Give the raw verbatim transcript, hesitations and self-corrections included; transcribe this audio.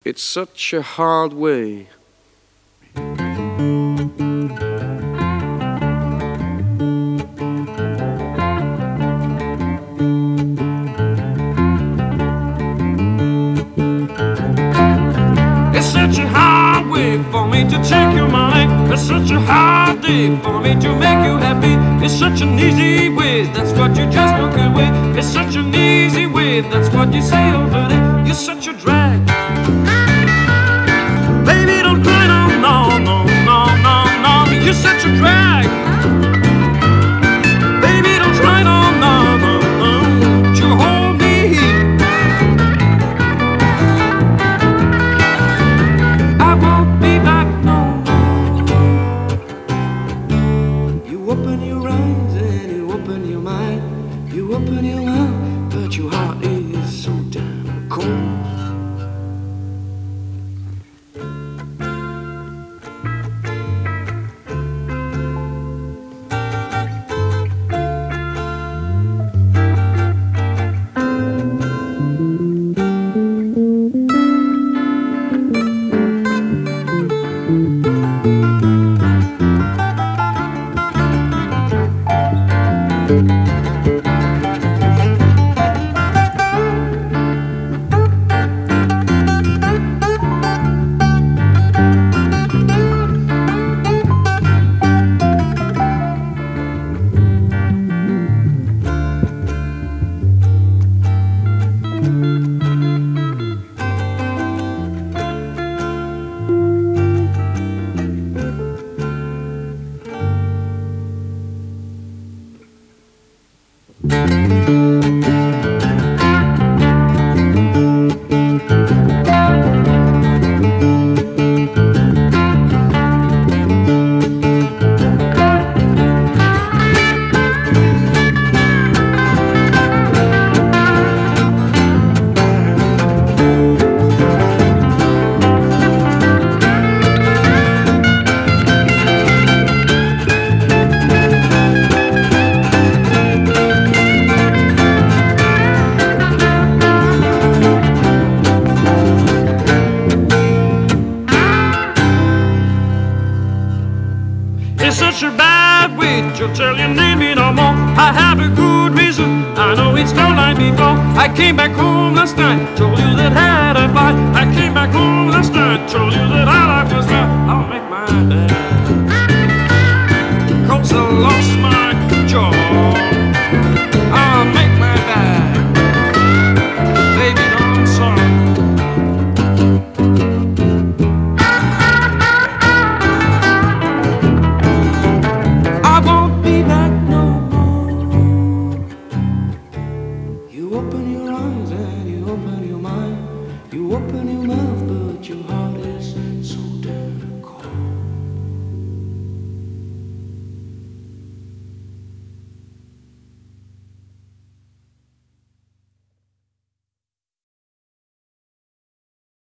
It's such a hard way. It's such a hard way for me to take your mind. It's such a hard day for me to make you happy. It's such an easy way, that's what you just walk away. It's such an easy way, that's what you say over there. You're such a drag. Baby, don't cry, no, no, no, no, no, no. You're such a drag. Baby, don't try, no, no, no, no. To hold me. I won't be back no more. You open your eyes and you open your mind. You open your mouth, but your heart is so damn cold. It's such a bad way to tell you need me no more. I have a good reason, I know it's no night before. I came back home last night, told you that had a fight. I came back home last night, told you that I was right. I'll make my bed, 'cause I lost my job. I'll make my bed, baby, don't sorry. You open your eyes and you open your mind. You open your mouth, but your heart is so damn